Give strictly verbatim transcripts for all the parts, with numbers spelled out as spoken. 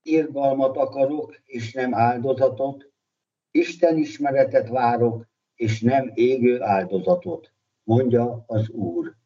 Irgalmat akarok, és nem áldozatot, Isten ismeretet várok, és nem égő áldozatot, mondja az Úr.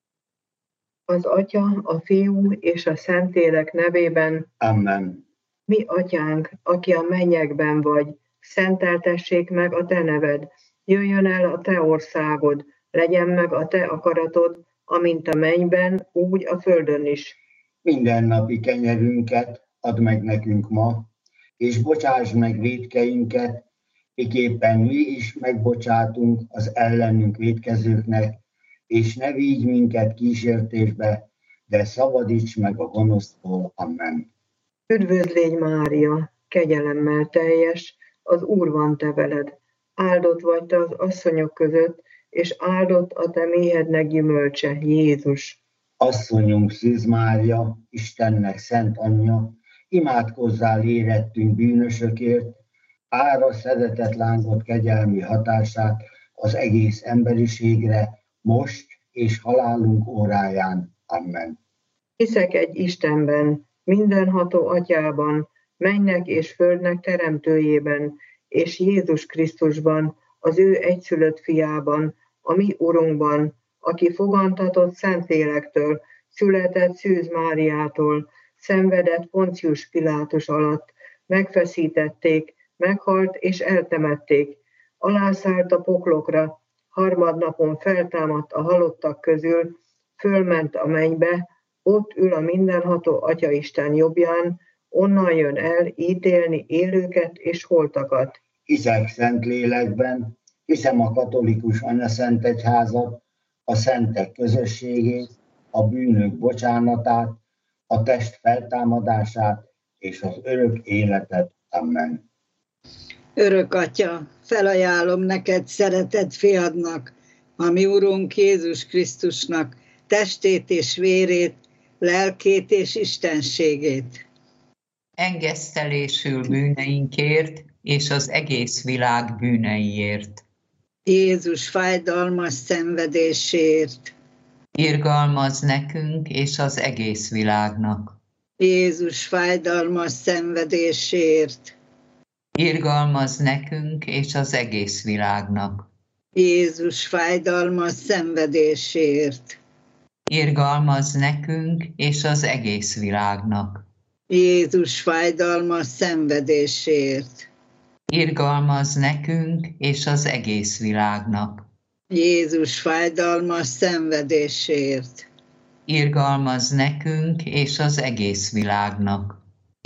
Az Atya, a Fiú és a Szentlélek nevében. Amen. Mi atyánk, aki a mennyekben vagy, szenteltessék meg a te neved, jöjjön el a te országod, legyen meg a te akaratod, amint a mennyben, úgy a földön is. Mindennapi kenyerünket add meg nekünk ma, és bocsásd meg vétkeinket, miképpen mi is megbocsátunk az ellenünk vétkezőknek, és ne vigy minket kísértésbe, de szabadíts meg a gonosztól. Amen. Üdvözl légy, Mária, kegyelemmel teljes, az Úr van te veled. Áldott vagy te az asszonyok között, és áldott a te méhednek gyümölcse, Jézus. Asszonyunk Szűz Mária, Istennek szent anyja, imádkozzál érettünk bűnösökért, ára szeretett lángot kegyelmi hatását az egész emberiségre, most és halálunk óráján. Amen. Hiszek egy Istenben, mindenható Atyában, mennynek és földnek teremtőjében, és Jézus Krisztusban, az ő egyszülött fiában, a mi Urunkban, aki fogantatott Szentlélektől, született Szűz Máriától, szenvedett Poncius Pilátus alatt, megfeszítették, meghalt és eltemették, alászállt a poklokra, harmadnapon feltámadt a halottak közül, fölment a mennybe, ott ül a mindenható Atyaisten jobbján, onnan jön el ítélni élőket és holtakat. Hiszek Szentlélekben, hiszem a katolikus anyaszentegyházat, a szentek közösségét, a bűnök bocsánatát, a test feltámadását és az örök életet. Amen. Örök Atya, felajánlom neked szeretett fiadnak, a mi Urunk Jézus Krisztusnak, testét és vérét, lelkét és istenségét. Engesztelésül bűneinkért és az egész világ bűneiért. Jézus fájdalmas szenvedésért. Irgalmaz nekünk és az egész világnak. Jézus fájdalmas szenvedésért. Irgalmaz nekünk és az egész világnak. Jézus fájdalmas szenvedésért. Irgalmaz nekünk és az egész világnak. Jézus fájdalmas szenvedésért. Irgalmaz nekünk és az egész világnak. Jézus fájdalmas szenvedésért. Irgalmaz nekünk és az egész világnak.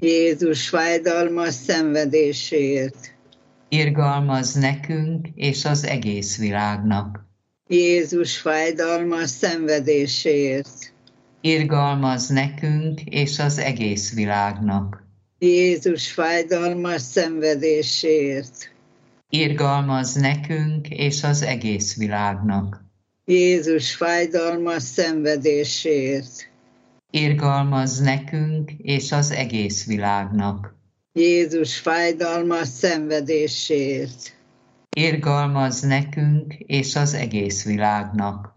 Jézus fájdalmas szenvedésért. Irgalmaz nekünk és az egész világnak. Jézus fájdalmas szenvedésért. Irgalmaz nekünk és az egész világnak. Jézus fájdalmas szenvedésért. Irgalmaz nekünk és az egész világnak. Jézus fájdalmas szenvedésért. Irgalmaz nekünk és az egész világnak. Jézus fájdalmas szenvedésért. Irgalmaz nekünk és az egész világnak.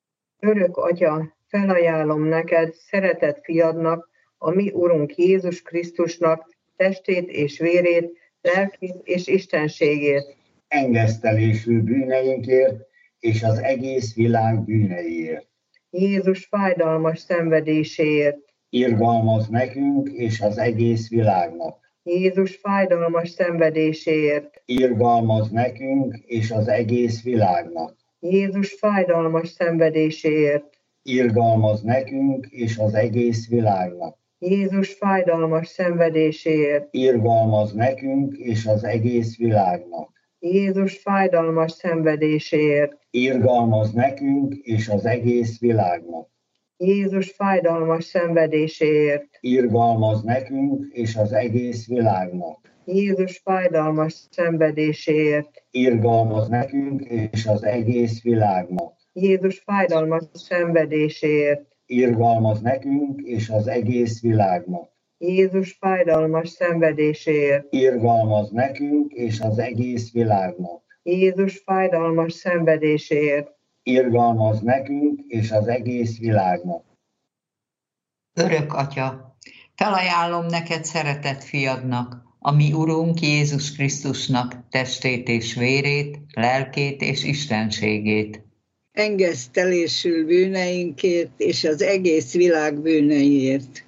Örök Atya, felajánlom neked, szeretett fiadnak, a mi Urunk Jézus Krisztusnak, testét és vérét, lelkét és istenségét. Engesztelésül bűneinkért és az egész világ bűneiért. Jézus fájdalmas szenvedéséért. Irgalmaz nekünk és az egész világnak. Jézus fájdalmas szenvedéséért. Irgalmaz nekünk és az egész világnak. Jézus fájdalmas szenvedéséért. Irgalmaz nekünk és az egész világnak. Jézus fájdalmas szenvedéséért. Irgalmaz nekünk és az egész világnak. Jézus fájdalmas szenvedéséért. Irgalmaz nekünk és az egész világnak. Jézus fájdalmas szenvedéséért. Irgalmaz nekünk és az egész világnak. Jézus fájdalmas szenvedéséért. Irgalmaz nekünk és az egész világnak. Jézus fájdalmas szenvedéséért. Irgalmaz nekünk és az egész világnak. Jézus fájdalmas szenvedéséért. Irgalmaz nekünk és az egész világnak. Jézus fájdalmas szenvedéséért. Irgalmaz nekünk és az egész világnak. Örök Atya, Felajánlom neked szeretett fiadnak, a mi Urunk Jézus Krisztusnak testét és vérét, lelkét és istenségét. Engesztelésül bűneinkért és az egész világ bűneiért.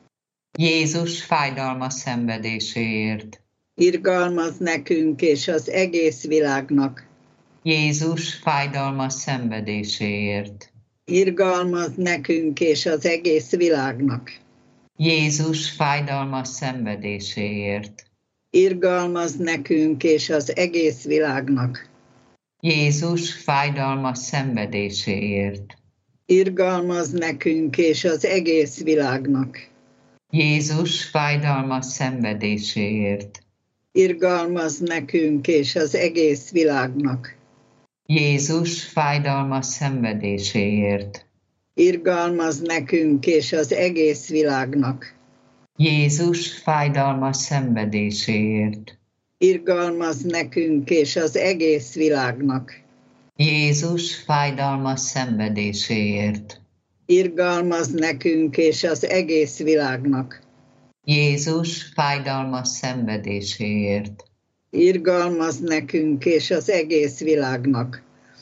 Jézus fájdalmas szenvedéséért. Irgalmaz nekünk és az egész világnak. Jézus fájdalmas szenvedéséért. Irgalmaz nekünk és az egész világnak. Jézus fájdalmas szenvedéséért. Irgalmaz nekünk és az egész világnak. Jézus fájdalmas szenvedéséért. Irgalmaz nekünk és az egész világnak. Jézus fájdalmas szenvedéséért. Irgalmaz nekünk és az egész világnak. Jézus fájdalmas szenvedéséért. Irgalmaz nekünk és az egész világnak. Jézus fájdalmas szenvedéséért. Irgalmaz nekünk és az egész világnak. Jézus fájdalmas szenvedéséért. Irgalmaz nekünk és az egész világnak. Jézus fájdalmas szenvedéséért. Irgalmaz nekünk és az egész világnak.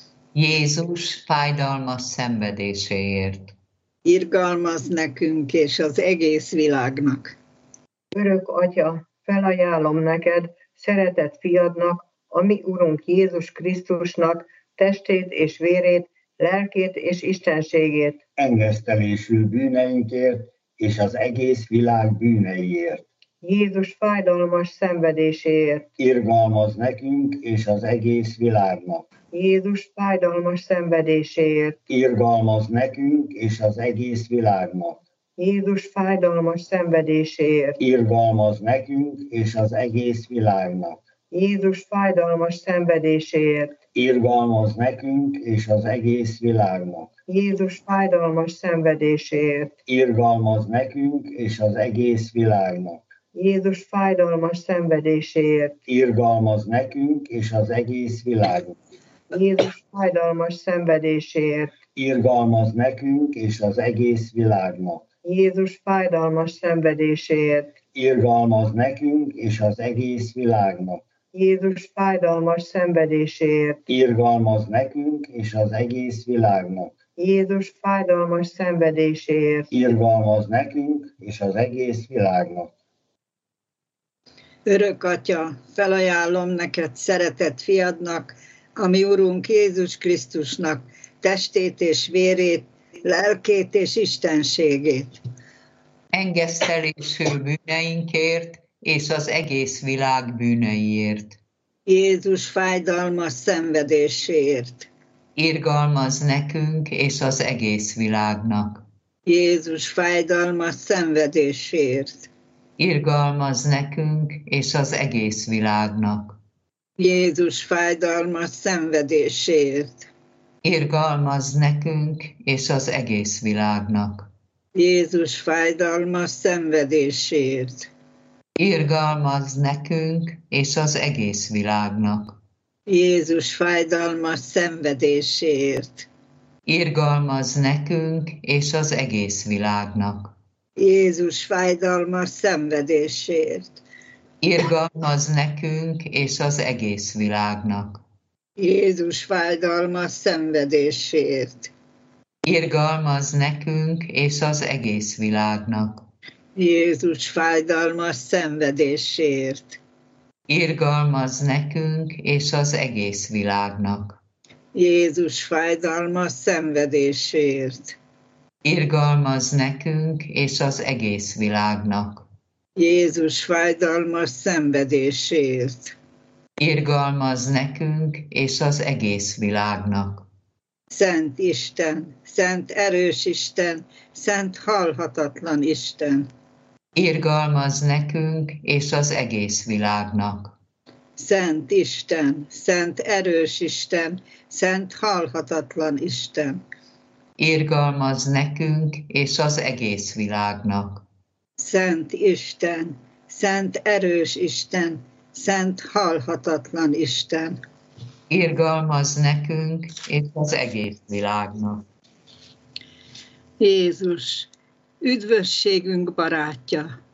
Jézus fájdalmas szenvedéséért. Irgalmaz nekünk és az egész világnak. Örök Atya, felajánlom neked, szeretett fiadnak, a mi Urunk Jézus Krisztusnak testét és vérét, lelkét és istenségét. Engesztelésül bűneinkért és az egész világ bűneiért. Jézus fájdalmas szenvedéséért. Irgalmaz nekünk és az egész világnak. Jézus fájdalmas szenvedéséért. Irgalmaz nekünk és az egész világnak. Jézus fájdalmas szenvedéséért. Irgalmaz nekünk és az egész világnak. Jézus fájdalmas szenvedéséért. Irgalmaz nekünk és az egész világnak. Jézus fájdalmas szenvedéséért. Irgalmaz nekünk és az egész világnak. Jézus fájdalmas szenvedéséért. Irgalmaz nekünk és az egész világnak. Jézus fájdalmas szenvedéséért. Irgalmaz nekünk és az egész világnak. Jézus fájdalmas szenvedéséért. Irgalmaz nekünk és az egész világnak. Jézus fájdalmas szenvedéséért. Irgalmaz nekünk és az egész világnak. Jézus fájdalmas szenvedéséért. Irgalmaz nekünk és az egész világnak. Örök Atya, felajánlom neked szeretett fiadnak, a mi Urunk Jézus Krisztusnak testét és vérét, lelkét és istenségét. Engesztelésül bűneinkért és az egész világ bűneiért. Jézus fájdalmas szenvedéséért. Irgalmaz nekünk és az egész világnak. Jézus fájdalmas szenvedéséért. Irgalmaz nekünk és az egész világnak. Jézus fájdalmas szenvedéséért. Irgalmaz nekünk és az egész világnak. Jézus fájdalmas szenvedéséért. Irgalmaz nekünk és az egész világnak. Jézus fájdalmas szenvedéséért. Irgalmaz nekünk és az egész világnak. Jézus fájdalmas szenvedéséért. Irgalmaz nekünk és az egész világnak. Jézus fájdalmas szenvedéséért. Irgalmaz nekünk és az egész világnak. Jézus fájdalmas szenvedéséért. Irgalmaz nekünk és az egész világnak. Jézus fájdalmas szenvedéséért. Irgalmaz nekünk és az egész világnak. Jézus fájdalmas szenvedéséért. Irgalmaz nekünk és az egész világnak. Szent Isten, szent erős Isten, szent halhatatlan Isten. Irgalmaz nekünk és az egész világnak. Szent Isten, szent erős Isten, szent halhatatlan Isten. Irgalmaz nekünk és az egész világnak. Szent Isten, szent erős Isten, szent halhatatlan Isten. Irgalmaz nekünk és az egész világnak. Jézus, üdvösségünk barátja,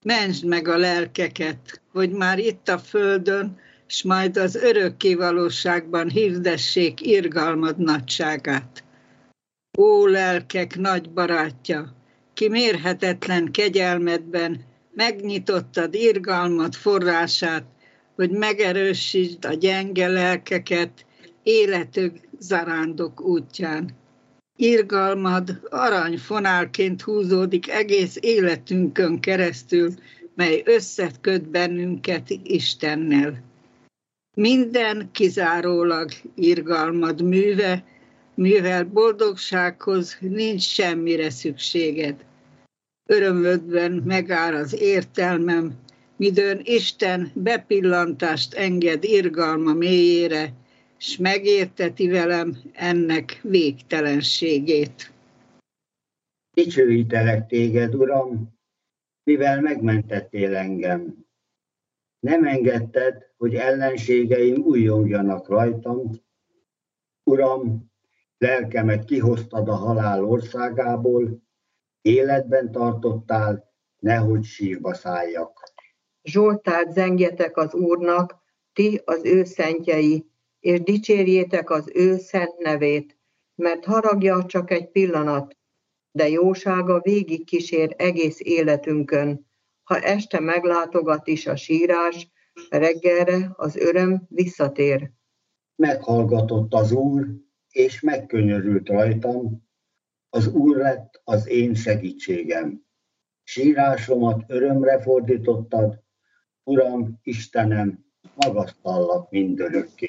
Mentsd meg a lelkeket, hogy már itt a földön, s majd az örökké valóságban hirdessék irgalmad nagyságát. Ó lelkek nagy barátja, ki mérhetetlen kegyelmedben megnyitottad irgalmad forrását, hogy megerősítsd a gyenge lelkeket életük zarándok útján. Irgalmad aranyfonálként húzódik egész életünkön keresztül, mely összeköt bennünket Istennel. Minden kizárólag irgalmad műve, mivel boldogsághoz nincs semmire szükséged. Örömödben megáll az értelmem, midőn Isten bepillantást enged irgalma mélyére, s megérteti velem ennek végtelenségét. Dicsőítelek téged, Uram, mivel megmentettél engem. Nem engedted, hogy ellenségeim újjongjanak rajtam. Uram, lelkemet kihoztad a halál országából, életben tartottál, nehogy sírba szálljak. Zsoltárt zengjetek az Úrnak, ti az ő szentjei, és dicsérjétek az ő szent nevét, mert haragja csak egy pillanat, de jósága végig kísér egész életünkön. Ha este meglátogat is a sírás, reggelre az öröm visszatér. Meghallgatott az Úr, és megkönyörült rajtam, az Úr lett az én segítségem. Sírásomat örömre fordítottad, Uram, Istenem, magasztallak mindörökké.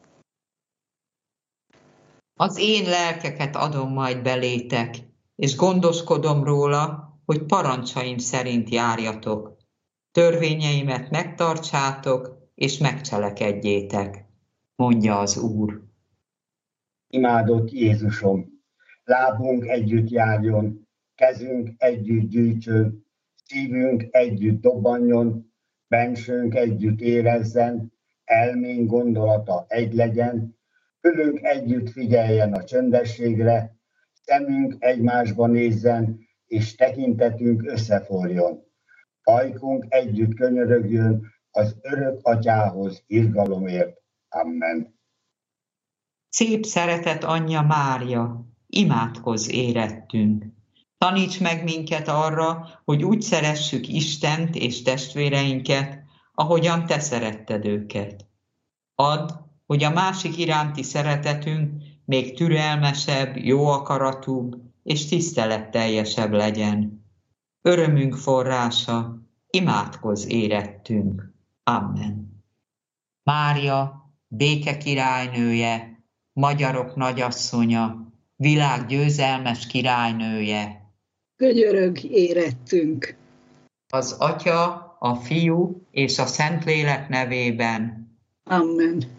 Az én lelkeket adom majd belétek, és gondoskodom róla, hogy parancsaim szerint járjatok. Törvényeimet megtartsátok, és megcselekedjétek, mondja az Úr. Imádott Jézusom, lábunk együtt járjon, kezünk együtt gyűjtsön, szívünk együtt dobbanjon, bensőnk együtt érezzen, elménk gondolata egy legyen, fülünk együtt figyeljen a csöndességre, szemünk egymásba nézzen, és tekintetünk összeforjon. Ajkunk együtt könyörögjön az örök atyához irgalomért. Amen. Szép szeretet anyja Mária, imádkozz érettünk. Taníts meg minket arra, hogy úgy szeressük Istent és testvéreinket, ahogyan te szeretted őket. Add, hogy a másik iránti szeretetünk még türelmesebb, jó akaratúbb és tiszteletteljesebb legyen. Örömünk forrása, imádkozz érettünk. Amen. Mária, béke királynője, magyarok nagyasszonya, világ győzelmes királynője, könyörög érettünk. az Atya, a Fiú és a Szentlélek nevében. Amen.